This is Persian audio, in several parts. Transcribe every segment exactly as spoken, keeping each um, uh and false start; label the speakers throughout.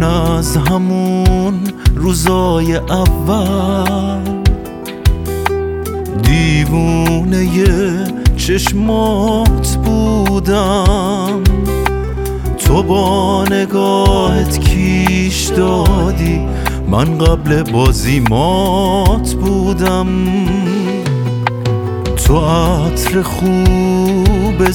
Speaker 1: از همون روزای اول دیوونه چشمات بودم، تو با نگاهت کیش دادی، من قبل بازیمات بودم. تو عطر خوب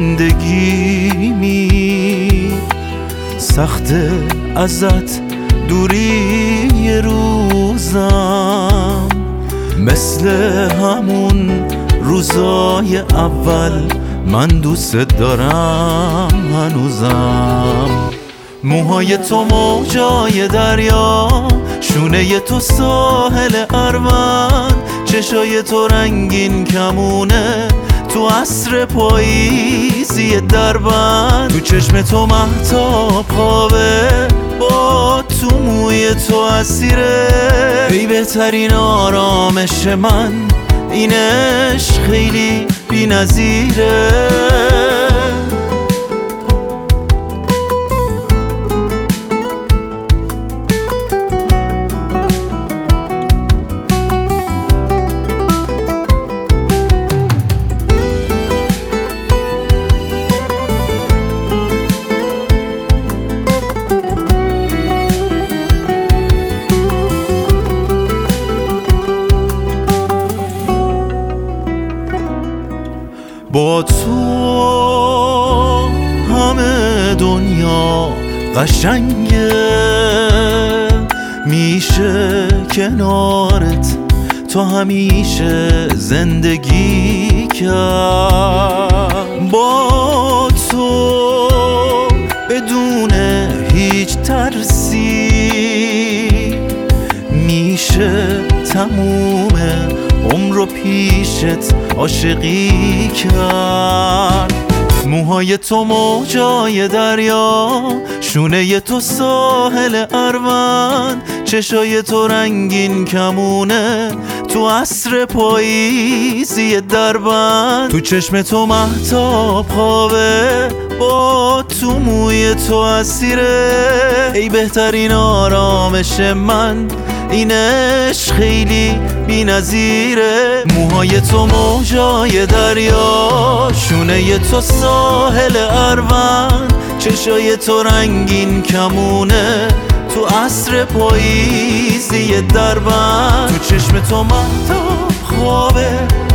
Speaker 1: زندگیمی، سخته ازت دوری یه روزم، مثل همون روزای اول من دوست دارم هنوزم. موهای تو موجای دریا، شونه تو ساحل اروند، چشای تو رنگین کمونه تو عصر پاییزی دربند، تو چشم تو مهتاب خوابه با تو موی تو اسیره. ای بهترین آرامش من، این عشق خیلی بی نظیره. با تو همه دنیا قشنگه، میشه کنارت تا همیشه زندگی کرد. با تو بدون هیچ ترسی میشه تمومه عمر و پیشت عاشقی کرد. موهای تو موجای دریا، شونه تو ساحل اروند، چشای تو رنگین کمونه تو عصر پاییزی دربند، تو چشم تو مهتاب خوابه با تو موی تو اسیره. ای بهترین آرامش من، این عشق خیلی بی نظیره. موهای تو موجای دریا، شونه تو ساحل اروند، چشای تو رنگین کمونه تو عصر پاییزی دربند، تو چشم تو مهتاب خوابه